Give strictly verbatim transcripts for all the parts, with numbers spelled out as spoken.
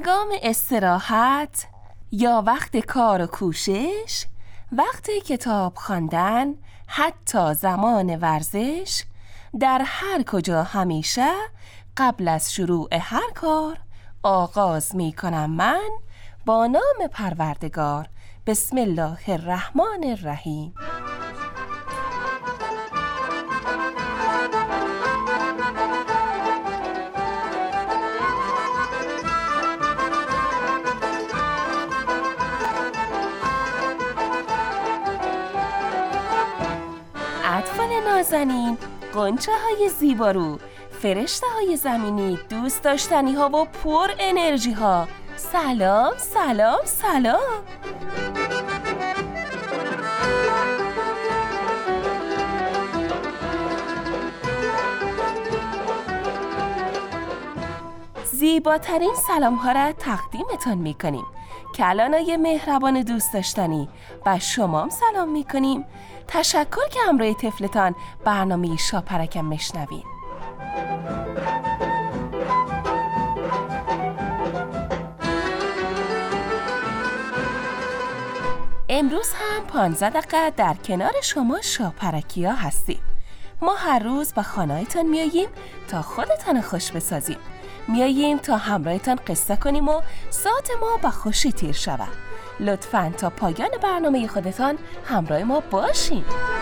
هنگام استراحت یا وقت کار و کوشش، وقت کتاب خواندن، حتی زمان ورزش، در هر کجا همیشه قبل از شروع هر کار آغاز می کنم من با نام پروردگار. بسم الله الرحمن الرحیم. اطفال نازنین، غنچه های زیبارو، فرشته های زمینی، دوست داشتنی ها و پر انرژی ها، سلام سلام سلام. زیباترین سلام ها را تقدیمتان می کنیم. کلانای مهربان دوست داشتنی، با شمام سلام می کنیم. تشکر که همراه طفلتان برنامه شاپرکم مشنوین. امروز هم پانزده دقیقه در کنار شما شاپرکیا هستیم. ما هر روز به خانه‌تان میاییم تا خودتان خوش بسازیم. میاییم تا همراهتان قصه کنیم و ساعت ما با خوشی تیر شود. لطفاً تا پایان برنامه خودتان همراه ما باشین.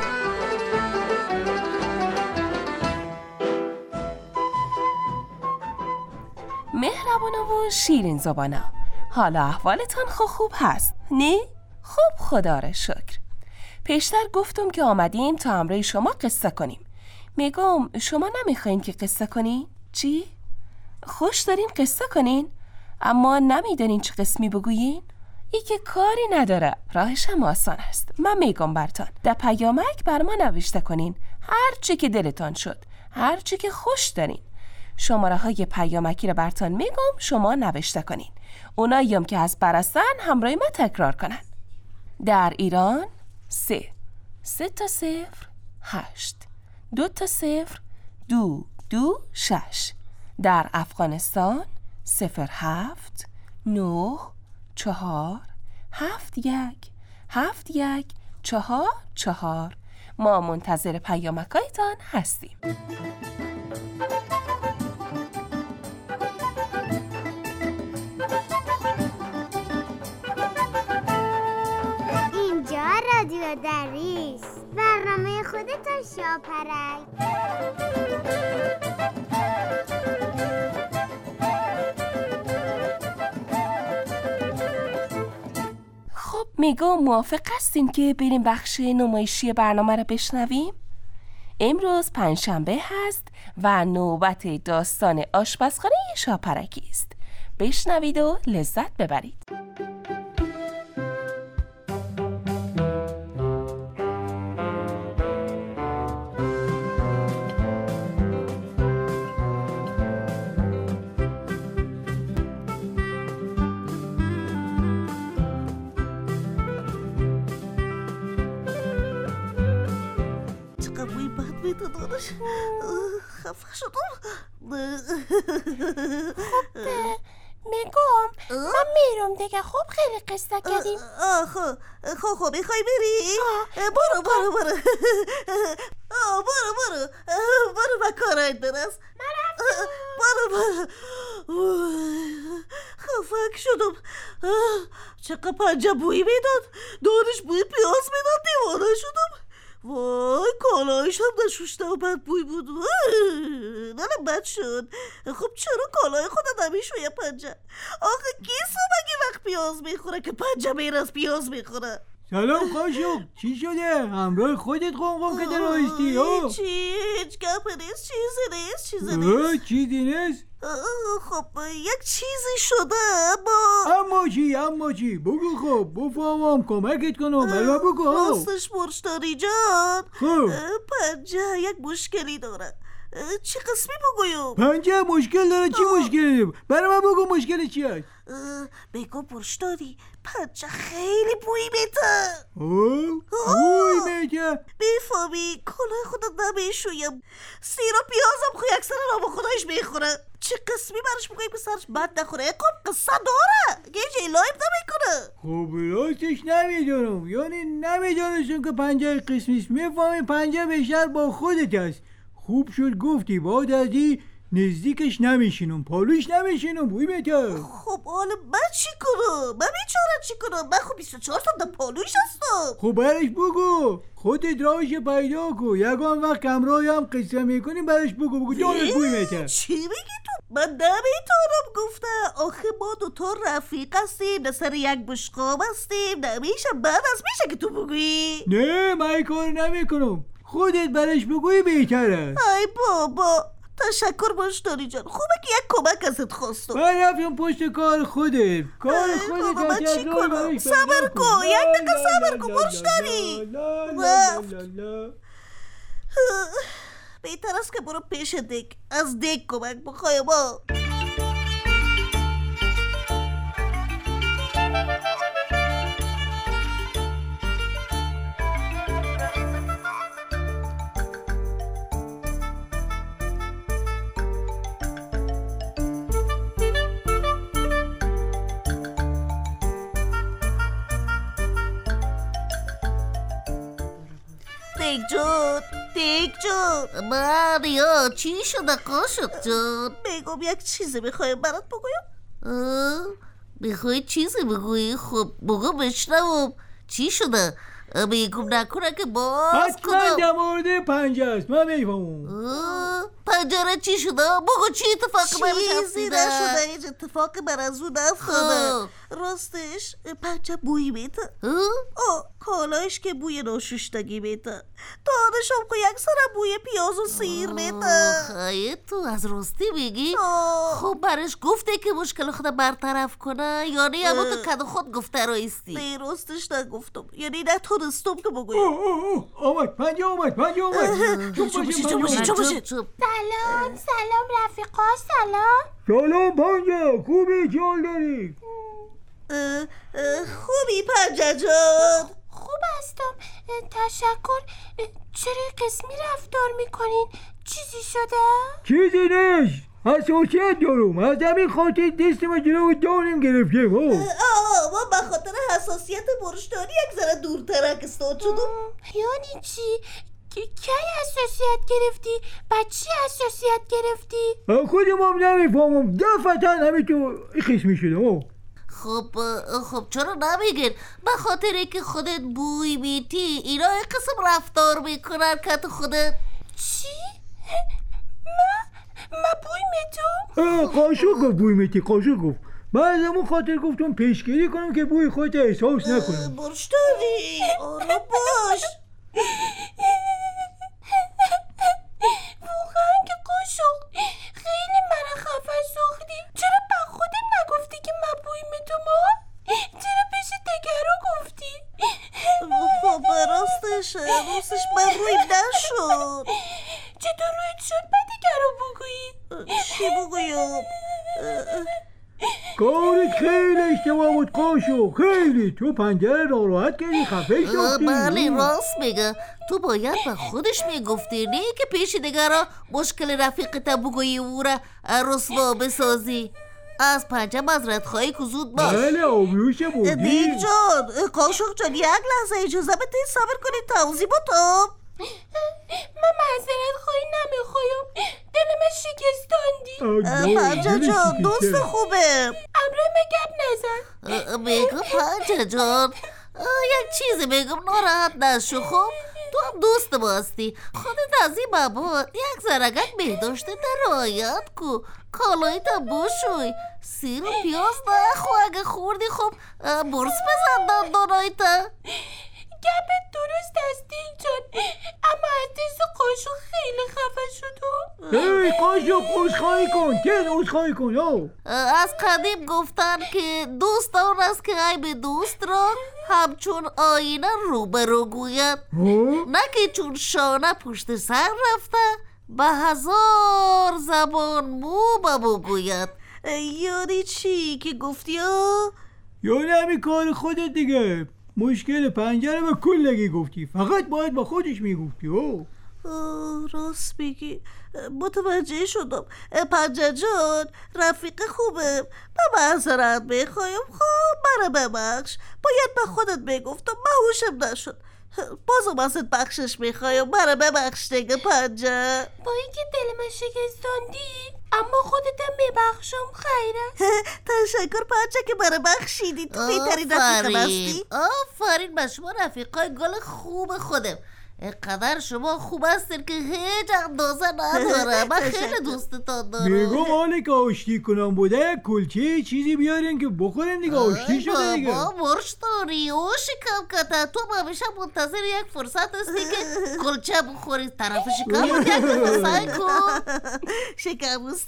مهربانا و شیرین زبانا، حالا احوالتان خوب خوب هست نه؟ خوب، خدا را شکر. پیشتر گفتم که آمدیم تا همراه شما قصه کنیم. میگم شما نمیخواین که قصه کنین؟ چی؟ خوش دارین قصه کنین؟ اما نمیدونین چه قسمی بگویین؟ ای که کاری نداره، راهش هم آسان است. من میگم برتان در پیامک بر ما نوشته کنین هر چی که دلتان شد، هر چی که خوش دارین. شماره های پیامکی رو برتان میگم شما نوشته کنین. اوناییم که از برستن همراه ما تکرار کنن. در ایران سه سه تا صفر هشت دو تا صفر دو دو شش. در افغانستان صفر هفت نه چهار هفت یک هفت یک چهار چهار. ما منتظر پیامکایتان هستیم. اینجا رادیو دریس، برنامه خودتان شاپرک. میگم موافق هستین که بریم بخش نمایشی برنامه رو بشنویم؟ امروز پنجشنبه هست و نوبت داستان آشپزخانه شاپرکی است. بشنوید و لذت ببرید. داداش خفه شدم. خب میگم من میرم دیگه. خب خیلی قصه کردیم. خب خب خب میخوای بری؟ برو برو برو برو برو برو و کارت برس. برو برو. خفک شدم. چقدر پنجه بویی میداد، دارش بوی پیاز میداد. دیوانه شدم. وای کالایش هم نشوشته و بد بوی بود. نالم بد شد. خب چرا کالای خودم نمیشویه پنجه؟ آخه کیسو مگه وقت پیاز میخوره که پنجه میر از پیاز میخوره؟ سلام قاشق، چی شده؟ همراه خودت قمقم که در آیستی ها؟ چی؟ هیچ گپ نیست، چیزی نیست، چیزی نیست. چیزی نیست؟ خب یک چیزی شده اما اما چی؟ اما چی؟ بگو خب بفهمم کمکت کنم. اما بگو. راستش مرشداری جان، خب پنجه یک مشکلی داره. چه قسمی بگویم؟ پنجه مشکل داره. چی مشکلی؟ برای من بگو مشکل چی هست؟ بگو برشتاری پنجه خیلی بوی میده. بوی میده؟ بیفهمی کلاه خودت نمیشویم، سیر و پیازم خو یک سر را با خودش میخوره. چه قسمی برش بگویم که سرش بد نخوره؟ یکم قصه داره یه جای لایب نمیکنه. خب راستش نمیدونم، یعنی نمیدونستم که پنجه قسمیست. میفهمی پنجه بیشتر با خودت هست. خوب شد گفتی، بعد از این نزدیکش نمیشینم، پالوش نمیشینم، بوی میده. خب حالا من چی کنم؟ من بیچاره چی کنم؟ من خب بیست و چهار تا پالوش هستم. خب برش بگو، خودت راهش پیدا کن. یکان وقت کمرای هم قصه میکنی برش بگو بگو جانت بوی میده. چی میگی تو؟ من نمیتونم گفته. آخه ما دوتا رفیق هستیم، سر یک بشقاب هستیم، نمیشه بعد از میشه که تو بگویی. نه من این کار نمیکنم، خودت برش بگوی بهتره. ای بابا تشکر برشتاری جان، خوبه که یک کمک ازت خواستم. من رفتم پشت کار خودت. کار خودت بابا من چی کنم؟ صبر کن، یک دقیقه صبر کن برشتاری. بهتر است که برو پیش دک، از دک کمک بخوای ما. دیک جون، دیک جون. ماریا چی شده قاشق جون؟ بگم یک چیزی میخوایم برات بگویم. میخوای چیزی بگویی؟ خب بگو بشنوم. چی شده؟ میگم نکنه که باز کنم. حتما در مورد پنجه است، من میفهمم. پنجره چی شده؟ بگو چی اتفاقی برش چیزی افتاده؟ نشده، هیچ اتفاقی بر از اون افتاده. راستش پنجه بوی میده. آه کالایش که بوی ناششتگی میده، دانشم که یک سر بوی پیاز و سیر میده. خیلی تو از راستی میگی؟ خب برش گفته که مشکل خود برطرف کنه یا نه اما تو کد خود گفته رایستی؟ نه راستش نگفتم، یعنی نتونستم که بگویم. آمد پنجه آمد پنجه آمد. چوب باشید چوب باشید چوب باشید. سلام سلام رفیقا، سلام. سلام پنجه، خوبی؟ چال داری؟ خوبی پنجه جان؟ خوب هستم تشکر. چرا قسمی رفتار میکنین؟ چیزی شده؟ چیزی نیست، حساسیت دارم، از همین خاطر دستم جلو دانم گرفتیم. آه ما به خاطر حساسیت برشتاری یک ذره دورتر استاد شدم. یعنی چی؟ کی حساسیت گرفتی؟ بچی حساسیت گرفتی؟ خودم هم نمیفهمم، دفعتا همین تو قسمی شدم. خب خب چرا نمیگن؟ به خاطر که خودت بوی میتی اینا یک قسم رفتار میکنن که تو خودت. چی؟ ما؟ ما بوی میتم؟ قاشق گفت بوی میتی، قاشق گفت. من از همون خاطر گفتم پیشگیری کنم که بوی خودت احساس نکنم. برشتاری آرام باش. واقعا که قاشق خیلی من خفه ساختی. چرا به خودم نگفتی که من بوی میتم؟ چرا پیش دگرها گفتی؟ خب راستش راستش من روی نشد. چطور رویت شد به دگرها بگویی؟ چی بگویم؟ کارت خیلی اشتباه بود قاشق، خیلی. تو پنجره را راحت کردی، خفه شدی. بله راست میگه، تو باید به خودش میگفتی، نه که پیش دیگرها مشکل رفیقت بگویی او را رسوا بسازی. از پنجه معذرت خواهی که زود باش. بله آبروش بودی. دیک جان، قاشق جان یک لحظه اجازه بده صبر کنی توضیح بدم. من معذرت خواهی نمیخوایم، دل من شکستاندی. پنجه جان دوست خوبه، امروی من گپ نزن. میگم پنجه جان یک چیزی میگم ناراحت نشو. خب تو هم دوست ما هستی، خودت از این بابا یک ذرگک بهداشته در رعایت کو، کالایت هم بشوی، سیر و پیاز نخو، اگه خوردی خب برس بزن دندانایت. گپت درست است دیک جان، اما از دست قاشق خیلی خفه شدم. ای قاشق عذرخواهی کن، تیز عذرخواهی کن. از قدیم گفتن که دوست آن است که عیب دوست را همچون آینه رو به رو گوید، نه که چون شانه پشت سر رفته به هزار زبان مو بابو گوید. یعنی چی که گفتی ها؟ یعنی همین کار خودت دیگه. مشکل پنجره به کلگی گفتی، فقط باید با خودش میگفتی. ها راست بگی، متوجه شدم. پنجه جان رفیق خوبه، به معذرت میخوایم. خب مرا ببخش، باید به خودت میگفتم، مهوشم نشد. بازم ازت بخشش میخوایم، مرا ببخش دیگه پنجه. با اینکه دل من شکستاندی اما خودتم میبخشم. خیره. تشکر پنجه که مرا بخشیدی، تو بهترین رفیقم هستی. آفرین به شما رفیقای گل خوب خودم. اینقدر شما خوب هستین که هیچ اندازه نداره. من خیلی دوستتان دارم. میگم حالی که آشتی کنم بوده کلچه چیزی بیارین که بخوریم دیگه. آشتی شده دیگه. بابا مرش داری و شکم کته. تو همیشه منتظر یک فرصت هستی که کلچه بخوری. طرف شکم بود یک دفعه سعی کن. شکم بسته.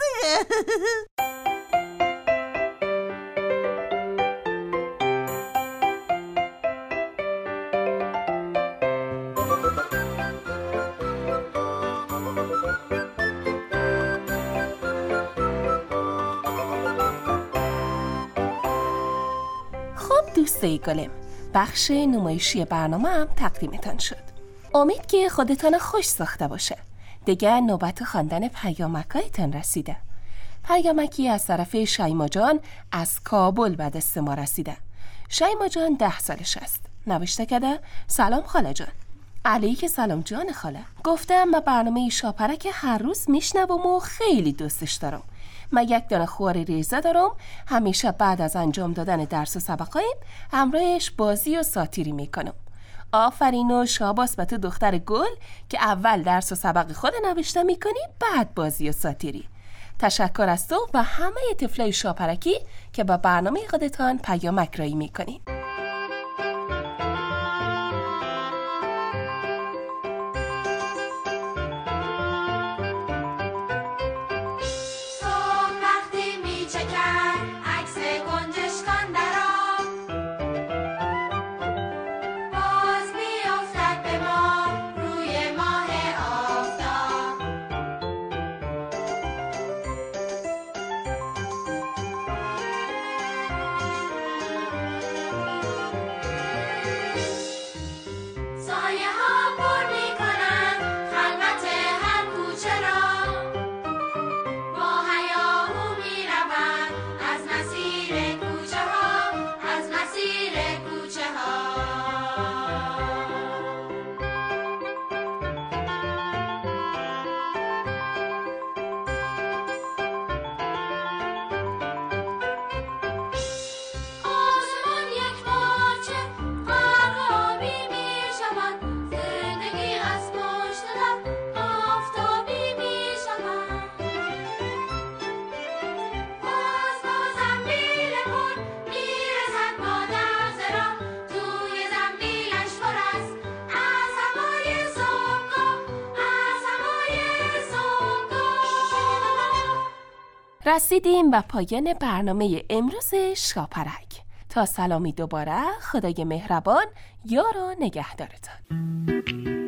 دوستای گلم، بخش نمایشی برنامه هم تقدیمتان شد. امید که خودتان خوش ساخته باشه. دیگه نوبت خواندن پیامکایتان رسیده. پیامکی از طرف شیما جان از کابل به دست ما رسیده. شیما جان ده سالش است. نوشته کرده: سلام خاله جان. علیک سلام جان خاله. گفتم من برنامه شاپرک هر روز میشنوم و خیلی دوستش دارم. من یک دانه خوار ریزه دارم، همیشه بعد از انجام دادن درس و سبقایم همراهش بازی و ساتیری میکنم. آفرین و شاباس به تو دختر گل که اول درس و سبق خود نوشته میکنی بعد بازی و ساتیری. تشکر از تو و همه طفلای شاپرکی که با برنامه خودتان پیامک رایی میکنین. رسیدیم به پایان برنامه امروز شاپرک. تا سلامی دوباره، خدای مهربان یار و نگهدارتان.